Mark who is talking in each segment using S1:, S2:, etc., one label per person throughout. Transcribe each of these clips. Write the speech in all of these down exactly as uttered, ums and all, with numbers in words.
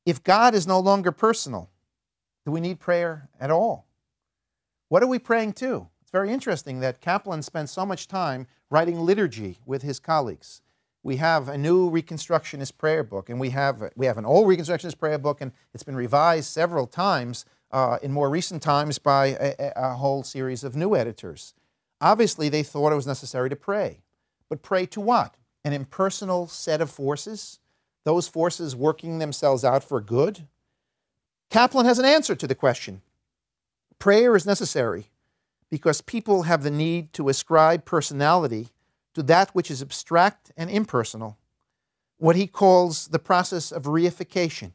S1: If God is no longer personal, do we need prayer at all? What are we praying to? It's very interesting that Kaplan spent so much time writing liturgy with his colleagues. We have a new Reconstructionist prayer book, and we have, we have an old Reconstructionist prayer book, and it's been revised several times uh, in more recent times by a, a whole series of new editors. Obviously, they thought it was necessary to pray. But pray to what? An impersonal set of forces? Those forces working themselves out for good? Kaplan has an answer to the question. Prayer is necessary because people have the need to ascribe personality to that which is abstract and impersonal, what he calls the process of reification.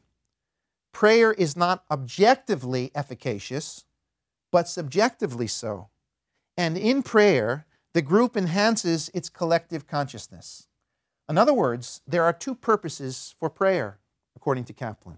S1: Prayer is not objectively efficacious, but subjectively so. And in prayer, the group enhances its collective consciousness. In other words, there are two purposes for prayer, according to Kaplan.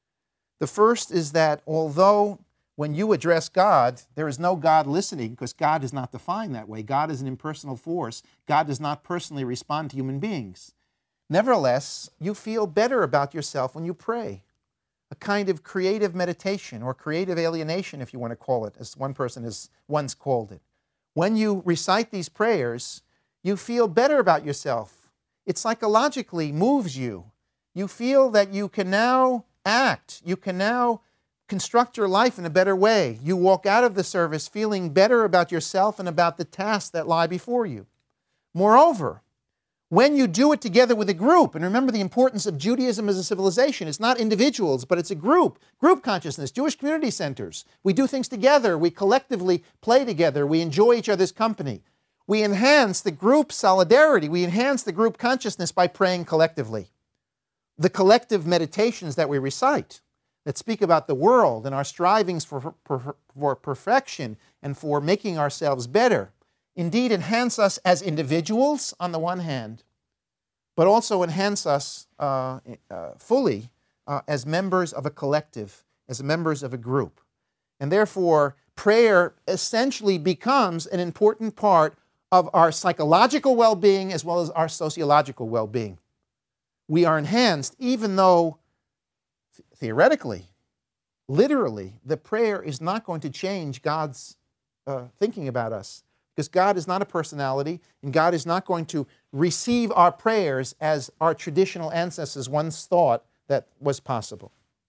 S1: The first is that although when you address God, there is no God listening because God is not defined that way. God is an impersonal force. God does not personally respond to human beings. Nevertheless, you feel better about yourself when you pray. A kind of creative meditation or creative alienation, if you want to call it, as one person has once called it. When you recite these prayers, you feel better about yourself. It psychologically moves you. You feel that you can now act. You can now construct your life in a better way. You walk out of the service feeling better about yourself and about the tasks that lie before you. Moreover, when you do it together with a group, and remember the importance of Judaism as a civilization, it's not individuals, but it's a group, group consciousness, Jewish community centers. We do things together, we collectively play together, we enjoy each other's company. We enhance the group solidarity, we enhance the group consciousness by praying collectively. The collective meditations that we recite, that speak about the world and our strivings for, for, for perfection and for making ourselves better, indeed enhance us as individuals on the one hand, but also enhance us uh, uh, fully uh, as members of a collective, as members of a group. And therefore, prayer essentially becomes an important part of our psychological well-being as well as our sociological well-being. We are enhanced even though theoretically, literally, the prayer is not going to change God's uh, thinking about us because God is not a personality and God is not going to receive our prayers as our traditional ancestors once thought that was possible.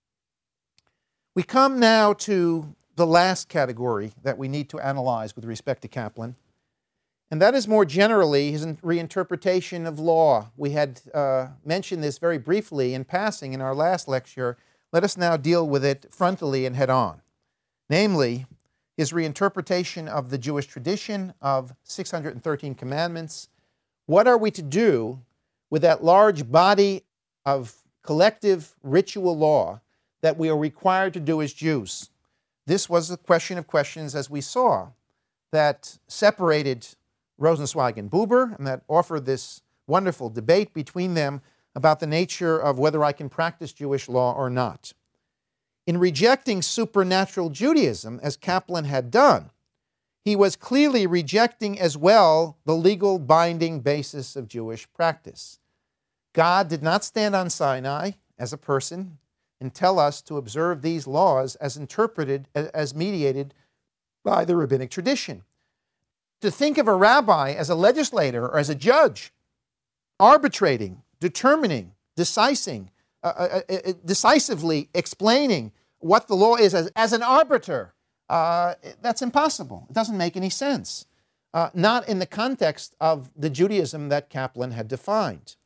S1: We come now to the last category that we need to analyze with respect to Kaplan, and that is more generally his reinterpretation of law. We had uh, mentioned this very briefly in passing in our last lecture. Let us now deal with it frontally and head-on. Namely, his reinterpretation of the Jewish tradition of six hundred thirteen commandments. What are we to do with that large body of collective ritual law that we are required to do as Jews? This was the question of questions, as we saw, that separated Rosenzweig and Buber, and that offered this wonderful debate between them about the nature of whether I can practice Jewish law or not. In rejecting supernatural Judaism, as Kaplan had done, he was clearly rejecting as well the legal binding basis of Jewish practice. God did not stand on Sinai as a person and tell us to observe these laws as interpreted, as mediated by the rabbinic tradition. To think of a rabbi as a legislator or as a judge, arbitrating, determining, decising, uh, uh, uh, decisively explaining what the law is as, as an arbiter, uh, that's impossible. It doesn't make any sense. Uh, not in the context of the Judaism that Kaplan had defined.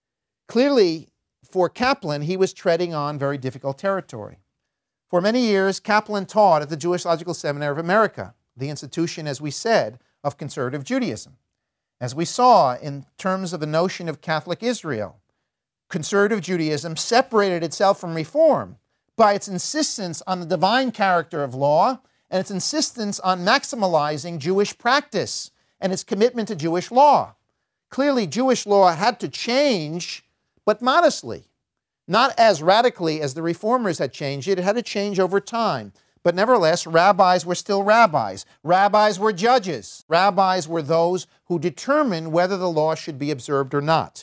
S1: Clearly, for Kaplan, he was treading on very difficult territory. For many years, Kaplan taught at the Jewish Logical Seminary of America, the institution, as we said, of conservative Judaism. As we saw in terms of the notion of Catholic Israel, conservative Judaism separated itself from Reform by its insistence on the divine character of law and its insistence on maximalizing Jewish practice and its commitment to Jewish law. Clearly, Jewish law had to change, but modestly. Not as radically as the Reformers had changed it. It had to change over time. But nevertheless, rabbis were still rabbis. Rabbis were judges. Rabbis were those who determined whether the law should be observed or not.